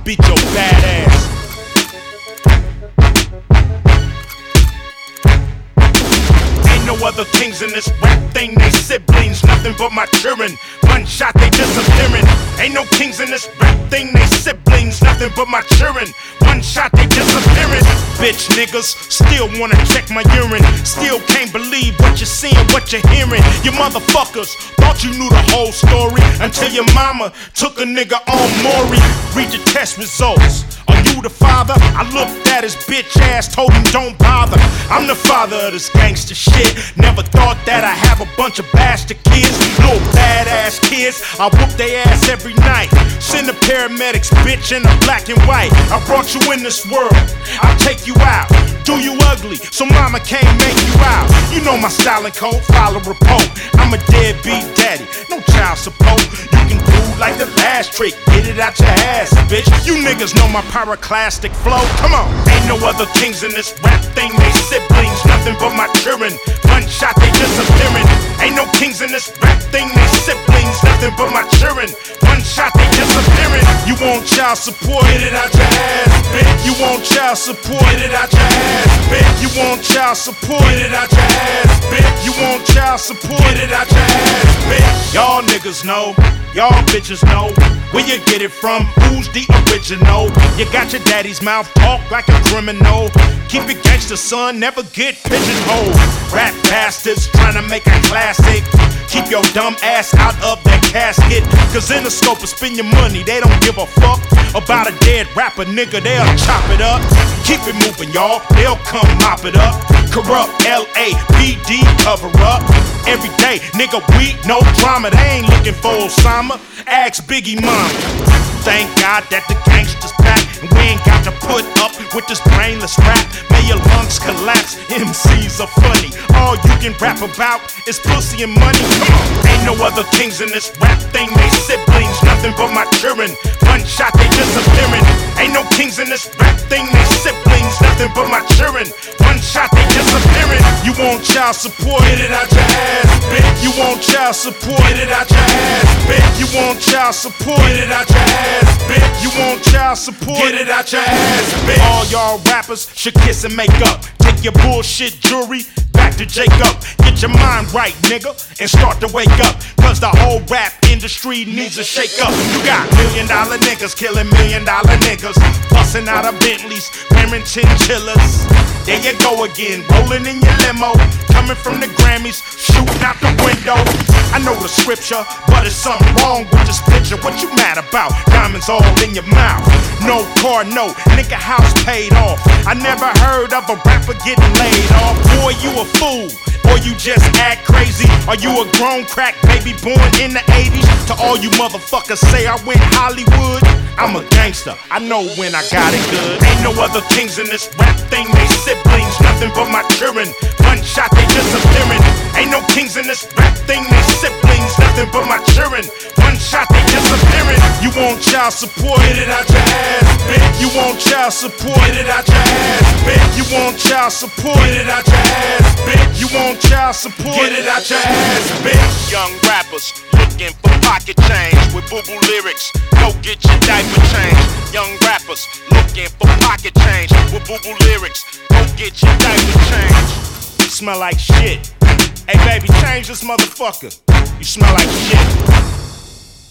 beat your bad ass. No other kings in this rap thing, they siblings, nothing but my children. One shot, they disappearing. Ain't no kings in this rap thing, they siblings, nothing but my children. One shot, they disappearing. Bitch niggas still wanna check my urine. Still can't believe what you're seeing, what you're hearing. You motherfuckers thought you knew the whole story until your mama took a nigga on Maury. Read your test results. Are you the father? I looked at his bitch ass, told him don't bother. I'm the father of this gangster shit. Never thought that I have a bunch of bastard kids, little badass kids. I whoop their ass every night. Send the paramedics, bitch, in the black and white. I brought you in this world, I'll take you out. Do you ugly, so mama can't make you out. You know my style and code, file a report. I'm a deadbeat daddy, no child support. You can do like the last trick, get it out your ass, bitch. You niggas know my pyroclastic flow, come on. Ain't no other kings in this rap thing, they siblings, nothing but my children. One shot, they disappearing. Ain't no kings in this rap thing, they siblings, nothing but my children. One shot, they disappearing. You want child support? Get it out your ass, bitch. You want child support? Get it out your ass, bitch. You want child support? Get it out your ass, bitch. You want child support? Get it out your ass, bitch. Y'all niggas know, y'all bitches know where you get it from, who's the original. You got your daddy's mouth talk like a criminal. Keep it gangster, son, never get pigeonholed. Rap bastards trying to make a classic. Keep your dumb ass out of that casket. Cause in the scope of spend your money, they don't give a fuck about a dead rapper, nigga, they'll chop it up. Keep it moving, y'all, they'll come mop it up. Corrupt LAPD cover up. Every day, nigga, we no drama. They ain't looking for Osama. Ask Biggie mama. Thank God that the gangsters back, and we ain't got to put up with this brainless rap. May your lungs collapse, MCs are funny. All you can rap about is pussy and money. Come on, ain't no other kings in this rap thing, they siblings, nothing but my children. One shot, they disappearing. Ain't no kings in this rap thing, they siblings, nothing but my children. One shot, they disappearing. You want child support? Get it out your ass, bitch. You want child support? Get it out your ass, bitch. You want child support? Get it out your ass, bitch. You want child support? Get it out your ass, bitch. All y'all rappers should kiss and make up. Take your bullshit jewelry back to Jacob. Get your mind right, nigga, and start to wake up. Cause the whole rap industry needs a shake up. You got $1 million niggas killing $1 million niggas, busting out of Bentleys, wearing chinchillas. There you go again, rolling in your limo, coming from the Grammys, shooting out the window. I know the scripture, but it's something wrong with this picture. What you mad about? Diamonds all in your mouth. No car, no nigga house paid off. I never heard of a rapper getting laid off. Boy, you a fool, or you just act crazy. Are you a grown crack baby born in the 80s? To all you motherfuckers say I went Hollywood, I'm a gangster, I know when I got it good. Ain't no other kings in this rap thing, they siblings, nothing but my children. One shot, they disappearing. Ain't no kings in this rap thing, they siblings, nothing but my children. One shot, they disappearing. You want child support? Get it out your ass, bitch. You want child support? Get it out your ass, bitch. You want child support? Get it out your ass, bitch. You want child support? Get it out your ass, bitch. Young rappers looking for pocket change with boo-boo lyrics. Go get your diaper change. Young rappers looking for pocket change with boo-boo lyrics. Go get your diaper change. You smell like shit. Hey baby, change this motherfucker. You smell like shit.